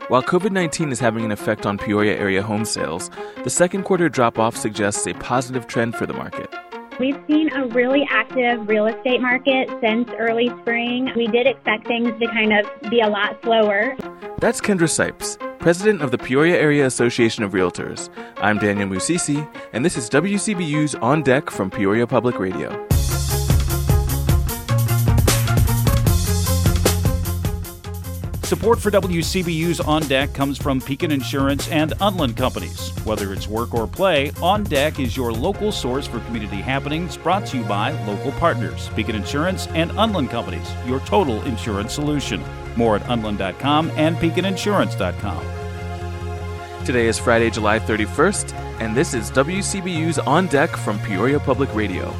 While COVID-19 is having an effect on Peoria area home sales, the second quarter drop-off suggests a positive trend for the market. We've seen a really active real estate market since early spring. We did expect things to kind of be a lot slower. That's Kendra Sipes, president of the Peoria Area Association of Realtors. I'm Daniel Musisi, and this is WCBU's On Deck from Peoria Public Radio. Support for WCBU's On Deck comes from Pekin Insurance and Unland Companies. Whether it's work or play, On Deck is your local source for community happenings, brought to you by local partners. Pekin Insurance and Unland Companies, your total insurance solution. More at unland.com and pekininsurance.com. Today is Friday, July 31st, and this is WCBU's On Deck from Peoria Public Radio.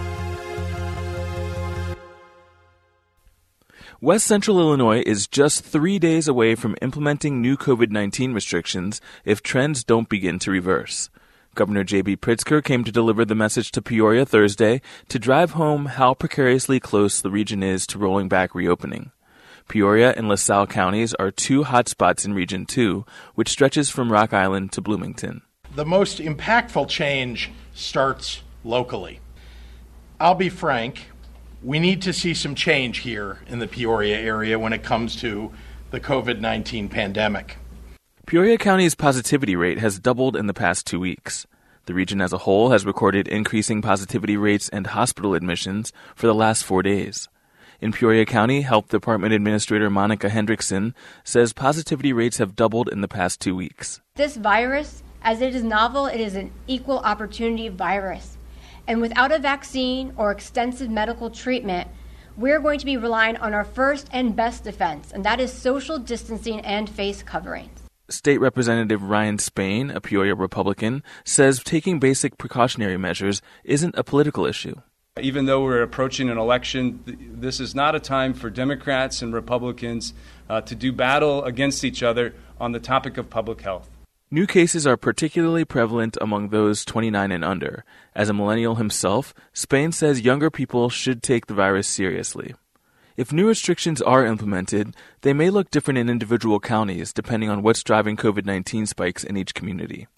West Central Illinois is just 3 days away from implementing new COVID-19 restrictions if trends don't begin to reverse. Governor J.B. Pritzker came to deliver the message to Peoria Thursday to drive home how precariously close the region is to rolling back reopening. Peoria and LaSalle counties are two hotspots in Region 2, which stretches from Rock Island to Bloomington. The most impactful change starts locally. I'll be frank. We need to see some change here in the Peoria area when it comes to the COVID-19 pandemic. Peoria County's positivity rate has doubled in the past 2 weeks. The region as a whole has recorded increasing positivity rates and hospital admissions for the last 4 days. In Peoria County, Health Department Administrator Monica Hendrickson says positivity rates have doubled in the past 2 weeks. This virus, as it is novel, it is an equal opportunity virus. And without a vaccine or extensive medical treatment, we're going to be relying on our first and best defense, and that is social distancing and face coverings. State Representative Ryan Spain, a Peoria Republican, says taking basic precautionary measures isn't a political issue. Even though we're approaching an election, this is not a time for Democrats and Republicans to do battle against each other on the topic of public health. New cases are particularly prevalent among those 29 and under. As a millennial himself, Spain says younger people should take the virus seriously. If new restrictions are implemented, they may look different in individual counties depending on what's driving COVID-19 spikes in each community.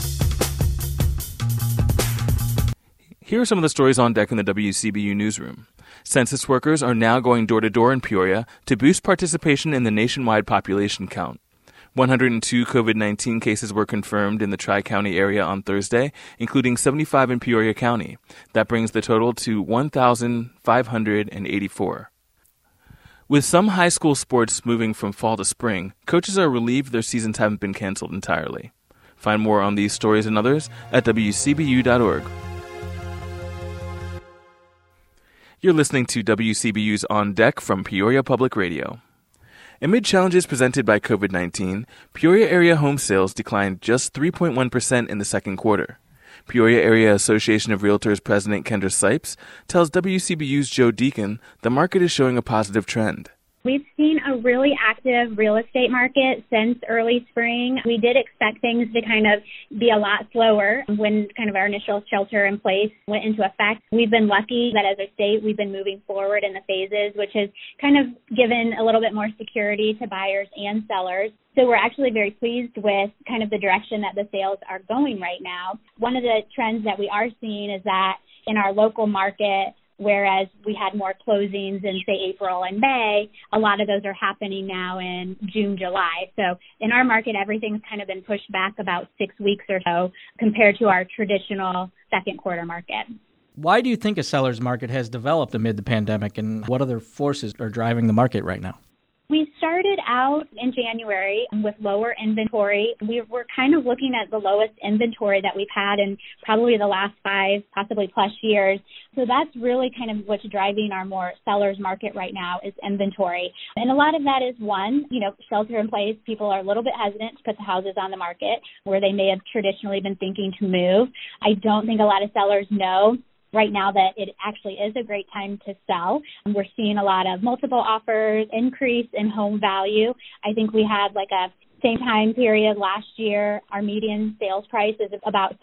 Here are some of the stories on deck in the WCBU newsroom. Census workers are now going door-to-door in Peoria to boost participation in the nationwide population count. 102 COVID-19 cases were confirmed in the Tri-County area on Thursday, including 75 in Peoria County. That brings the total to 1,584. With some high school sports moving from fall to spring, coaches are relieved their seasons haven't been canceled entirely. Find more on these stories and others at WCBU.org. You're listening to WCBU's On Deck from Peoria Public Radio. Amid challenges presented by COVID-19, Peoria area home sales declined just 3.1% in the second quarter. Peoria Area Association of Realtors President Kendra Sipes tells WCBU's Joe Deacon the market is showing a positive trend. We've seen a really active real estate market since early spring. We did expect things to kind of be a lot slower when kind of our initial shelter in place went into effect. We've been lucky that as a state we've been moving forward in the phases, which has kind of given a little bit more security to buyers and sellers. So we're actually very pleased with kind of the direction that the sales are going right now. One of the trends that we are seeing is that in our local market, whereas we had more closings in, say, April and May, a lot of those are happening now in June, July. So in our market, everything's kind of been pushed back about 6 weeks or so compared to our traditional second quarter market. Why do you think a seller's market has developed amid the pandemic, and what other forces are driving the market right now? We started out in January with lower inventory. We were kind of looking at the lowest inventory that we've had in probably the last 5, possibly plus years. So that's really kind of what's driving our more seller's market right now is inventory. And a lot of that is one, shelter in place. People are a little bit hesitant to put the houses on the market where they may have traditionally been thinking to move. I don't think a lot of sellers know right now that it actually is a great time to sell. We're seeing a lot of multiple offers, increase in home value. I think we had like a Same time period last year, our median sales price is about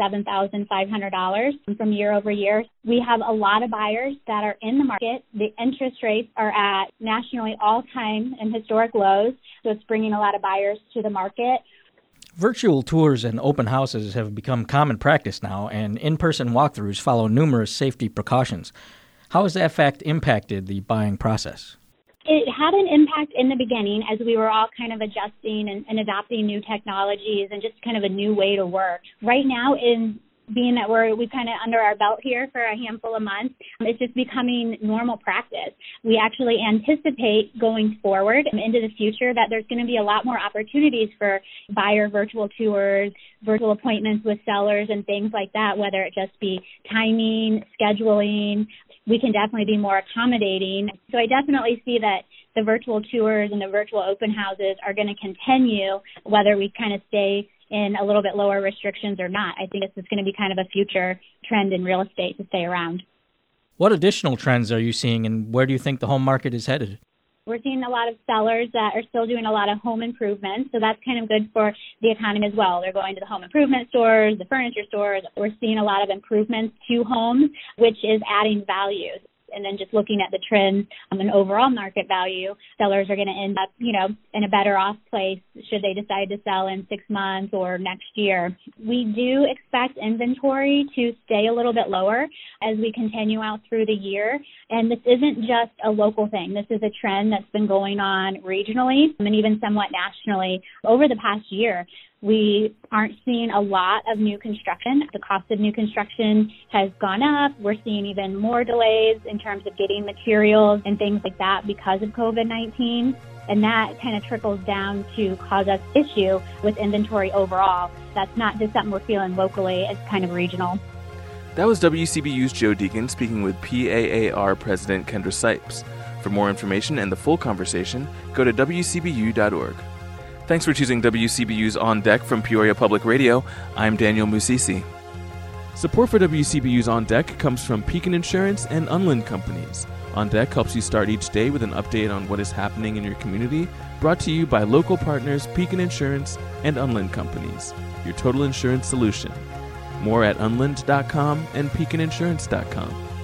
$7,500 from year over year. We have a lot of buyers that are in the market. The interest rates are at nationally all-time and historic lows, so it's bringing a lot of buyers to the market. Virtual tours and open houses have become common practice now, and in-person walkthroughs follow numerous safety precautions. How has that fact impacted the buying process? It had an impact in the beginning as we were all kind of adjusting and adopting new technologies and just kind of a new way to work. Right now, in being that we've kind of under our belt here for a handful of months, it's just becoming normal practice. We actually anticipate going forward into the future that there's going to be a lot more opportunities for buyer virtual tours, virtual appointments with sellers and things like that, whether it just be timing, scheduling. We can definitely be more accommodating. So I definitely see that the virtual tours and the virtual open houses are going to continue, whether we kind of stay in a little bit lower restrictions or not. I think this is going to be kind of a future trend in real estate to stay around. What additional trends are you seeing, and where do you think the home market is headed? We're seeing a lot of sellers that are still doing a lot of home improvements, so that's kind of good for the economy as well. They're going to the home improvement stores, the furniture stores. We're seeing a lot of improvements to homes, which is adding value. And then just looking at the trends and overall market value, sellers are going to end up, in a better off place should they decide to sell in 6 months or next year. We do expect inventory to stay a little bit lower as we continue out through the year. And this isn't just a local thing. This is a trend that's been going on regionally and even somewhat nationally over the past year. We aren't seeing a lot of new construction. The cost of new construction has gone up. We're seeing even more delays in terms of getting materials and things like that because of COVID-19. And that kind of trickles down to cause us issue with inventory overall. That's not just something we're feeling locally. It's kind of regional. That was WCBU's Joe Deacon speaking with PAAR President Kendra Sipes. For more information and the full conversation, go to WCBU.org. Thanks for choosing WCBU's On Deck from Peoria Public Radio. I'm Daniel Musisi. Support for WCBU's On Deck comes from Pekin Insurance and Unland Companies. On Deck helps you start each day with an update on what is happening in your community, brought to you by local partners Pekin Insurance and Unland Companies, your total insurance solution. More at unland.com and pekininsurance.com.